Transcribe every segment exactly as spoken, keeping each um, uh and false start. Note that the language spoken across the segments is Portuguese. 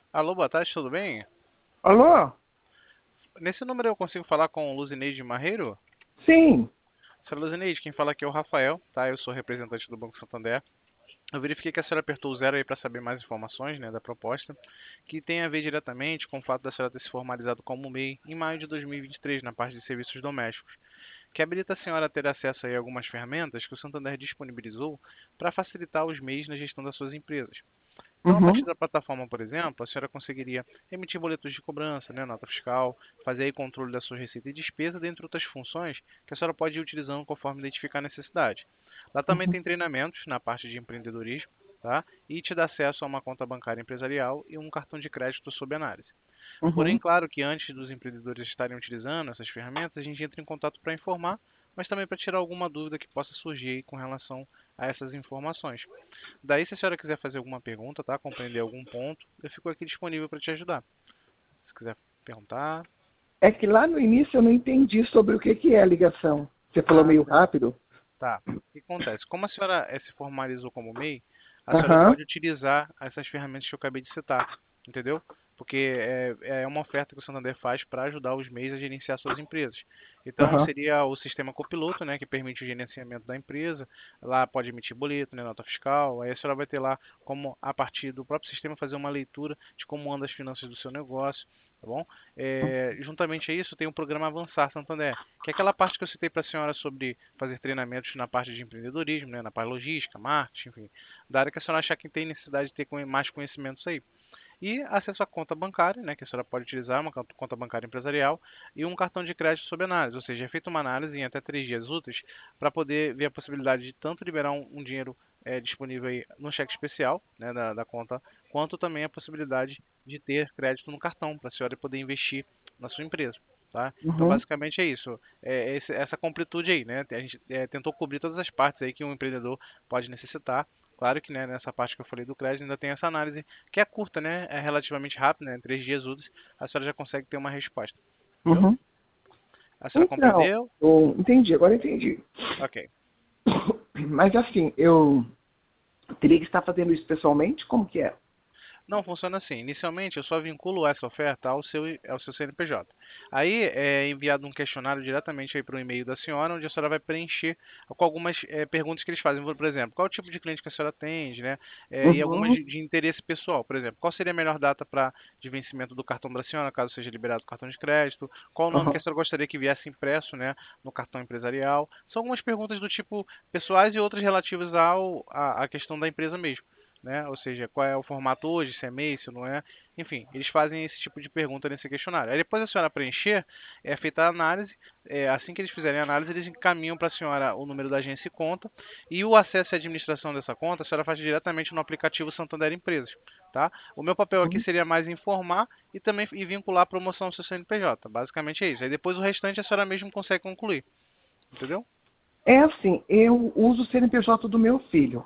Alô, boa tarde, tudo bem? Alô? Nesse número eu consigo falar com Luzineide Marreiro? Sim. Senhora Luzineide, quem fala aqui é o Rafael, tá? Eu sou representante do Banco Santander. Eu verifiquei que a senhora apertou o zero aí para saber mais informações, né, da proposta, que tem a ver diretamente com o fato da senhora ter se formalizado como M E I em maio de dois mil e vinte e três na parte de serviços domésticos, que habilita a senhora a ter acesso aí a algumas ferramentas que o Santander disponibilizou para facilitar os M E Is na gestão das suas empresas. Então, a partir Uhum. da plataforma, por exemplo, a senhora conseguiria emitir boletos de cobrança, né, nota fiscal, fazer aí controle da sua receita e despesa, dentre outras funções que a senhora pode ir utilizando conforme identificar a necessidade. Lá também Uhum. tem treinamentos na parte de empreendedorismo, tá? E te dá acesso a uma conta bancária empresarial e um cartão de crédito sob análise. Porém, Uhum. claro que antes dos empreendedores estarem utilizando essas ferramentas, a gente entra em contato para informar, mas também para tirar alguma dúvida que possa surgir aí com relação a essas informações. Daí, se a senhora quiser fazer alguma pergunta, tá? Compreender algum ponto, eu fico aqui disponível para te ajudar. Se quiser perguntar. É que lá no início eu não entendi sobre o que, que é a ligação. Você falou Ah, meio sim. rápido. Tá. O que acontece? Como a senhora eh, se formalizou como M E I, a senhora Aham. pode utilizar essas ferramentas que eu acabei de citar, entendeu? Porque é, é uma oferta que o Santander faz para ajudar os M E Is a gerenciar suas empresas. Então, Aham. seria o sistema copiloto, né, que permite o gerenciamento da empresa. Lá pode emitir boleto, né, nota fiscal. Aí a senhora vai ter lá como, a partir do próprio sistema, fazer uma leitura de como andam as finanças do seu negócio, tá bom? É, juntamente a isso, tem o programa Avançar Santander, que é aquela parte que eu citei para a senhora sobre fazer treinamentos na parte de empreendedorismo, né, na parte logística, marketing, enfim, da área que a senhora achar que tem necessidade de ter mais conhecimentos aí. E acesso à conta bancária, né, que a senhora pode utilizar, uma conta bancária empresarial, e um cartão de crédito sob análise, ou seja, é feita uma análise em até três dias úteis para poder ver a possibilidade de tanto liberar um, um dinheiro é, disponível aí no cheque especial, né, da, da conta, quanto também a possibilidade de ter crédito no cartão, para a senhora poder investir na sua empresa. Tá? Então, Uhum. basicamente é isso. É esse- essa completude aí, né? A gente é, tentou cobrir todas as partes aí que um empreendedor pode necessitar. Claro que, né, nessa parte que eu falei do crédito ainda tem essa análise que é curta, né? É relativamente rápida, né? Três dias úteis, a senhora já consegue ter uma resposta. Entendeu? Uhum. A senhora Então, compreendeu? eu entendi, agora entendi. Ok. Mas assim, eu teria que estar fazendo isso pessoalmente? Como que é? Não, funciona assim. Inicialmente, eu só vinculo essa oferta ao seu, ao seu C N P J. Aí é enviado um questionário diretamente aí para o e-mail da senhora, onde a senhora vai preencher com algumas eh, perguntas que eles fazem. Por exemplo, qual o tipo de cliente que a senhora atende, né? Eh, e algumas Uhum. de, de interesse pessoal. Por exemplo, qual seria a melhor data para de vencimento do cartão da senhora, caso seja liberado o cartão de crédito? Qual o nome que a Aham. senhora gostaria que viesse impresso, né, no cartão empresarial? São algumas perguntas do tipo pessoais e outras relativas ao, à, à questão da empresa mesmo, né? Ou seja, qual é o formato hoje, se é M E I, se não é. Enfim, eles fazem esse tipo de pergunta nesse questionário. Aí depois a senhora preencher, é feita a análise. É, assim que eles fizerem a análise, eles encaminham para a senhora o número da agência e conta. E o acesso e administração dessa conta, a senhora faz diretamente no aplicativo Santander Empresas. Tá? O meu papel aqui Uhum. seria mais informar e também e vincular a promoção ao seu C N P J. Basicamente é isso. Aí depois o restante a senhora mesmo consegue concluir. Entendeu? É assim, eu uso o C N P J do meu filho.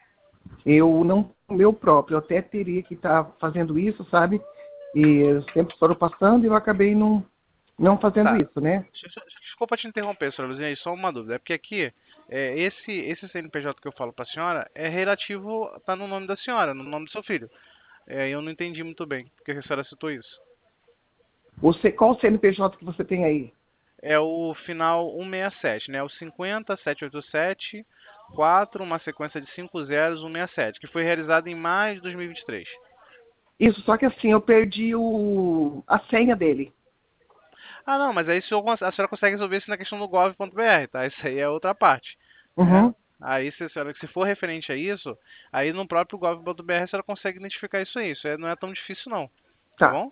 Eu não o meu próprio, eu até teria que estar fazendo isso, sabe? E os tempos foram passando e eu acabei não, não fazendo Tá. isso, né? Deixa- deixa- Desculpa te interromper, senhora Luzinha, só uma dúvida. É porque aqui, é, esse, esse C N P J que eu falo para a senhora é relativo, tá no nome da senhora, no nome do seu filho. É, eu não entendi muito bem porque a senhora citou isso. Você, qual o C N P J que você tem aí? É o final cento e sessenta e sete, né? O cinquenta, setecentos e oitenta e sete, quatro, uma sequência de cinco zeros, cento e sessenta e sete, que foi realizado em maio de dois mil e vinte e três. Isso, só que assim, eu perdi o, a senha dele. Ah, não, mas aí a senhora consegue resolver isso na questão do gov.br, tá? Isso aí é outra parte, né? Uhum. Aí, se, a senhora, se for referente a isso, aí no próprio gov.br a senhora consegue identificar isso aí. Isso aí não é tão difícil, não. Tá Tá. bom?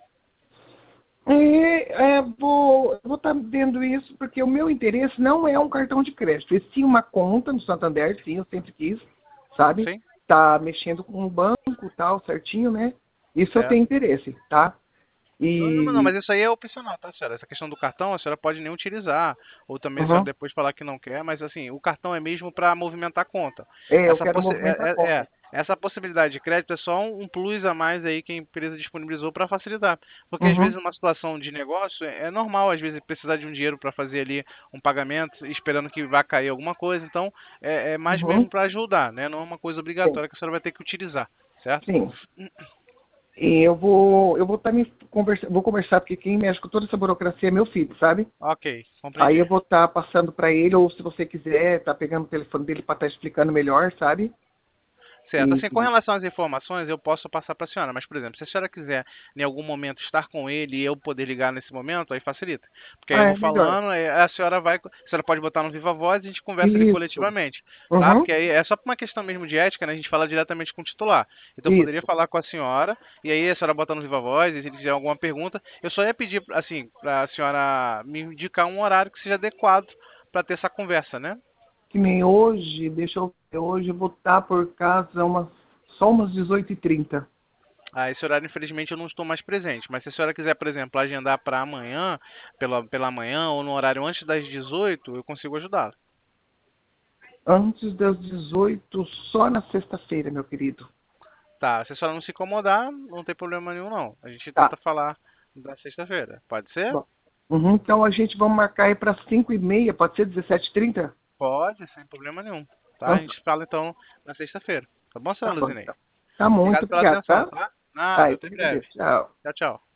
E, é, vou eu vou estar vendo isso porque o meu interesse não é um cartão de crédito, e sim uma conta no Santander, sim, eu sempre quis, sabe? Sim? Tá mexendo com o banco, tal, certinho, né? Isso eu tenho Certo. interesse, tá? Não, não, não, E mas isso aí é opcional, tá, senhora? Essa questão do cartão a senhora pode nem utilizar, ou também a senhora uhum. depois falar que não quer, mas assim, o cartão é mesmo para movimentar a conta. É, eu Essa, quero possi movimentar a é, é- conta. é, essa possibilidade de crédito é só um, um plus a mais aí que a empresa disponibilizou para facilitar. Porque às vezes Uhum. uma situação de negócio é é normal, às vezes precisar de um dinheiro para fazer ali um pagamento, esperando que vá cair alguma coisa, então é, é mais Uhum. mesmo para ajudar, né? Não é uma coisa Sim, obrigatória que a senhora vai ter que utilizar, certo? sim. E eu vou, eu vou estar me conversando, vou conversar, porque quem mexe com toda essa burocracia é meu filho, sabe? Ok, Aí eu compreendi. vou estar passando para ele, ou se você quiser, tá pegando o telefone dele para estar explicando melhor, sabe? Certo. E Assim, com relação às informações, eu posso passar para a senhora, mas, por exemplo, se a senhora quiser em algum momento estar com ele e eu poder ligar nesse momento, aí facilita. Porque aí eu ah, vou é melhor. falando, aí a senhora vai, a senhora pode botar no Viva Voz e a gente conversa ali Isso. coletivamente, tá? Uhum. Porque aí é só por uma questão mesmo de ética, né? A gente fala diretamente com o titular. Então eu poderia Isso. falar com a senhora e aí a senhora bota no Viva Voz e se ele tiver alguma pergunta, eu só ia pedir, assim, para a senhora me indicar um horário que seja adequado para ter essa conversa, né? Que nem hoje, deixa eu ver, hoje eu vou estar por casa umas, só umas dezoito e trinta. Ah, esse horário, infelizmente, eu não estou mais presente. Mas se a senhora quiser, por exemplo, agendar para amanhã, pela, pela manhã ou no horário antes das dezoito, eu consigo ajudá-la. Antes das dezoito, só na sexta-feira, meu querido. Tá, se a senhora não se incomodar, não tem problema nenhum, não. A gente Tá. tenta falar da sexta-feira. Pode ser? Bom. Uhum, então a gente vai marcar aí para cinco e meia, pode ser dezessete e trinta? Pode, sem problema nenhum. Tá? A Então, gente fala então na sexta-feira. Tá bom, tá senhora bom, Luzinei? então. Tá, muito Obrigado pela obrigado, atenção, tá? tá? Tá, Nada, eu até que breve. agradeço. Tchau. Tchau, tchau.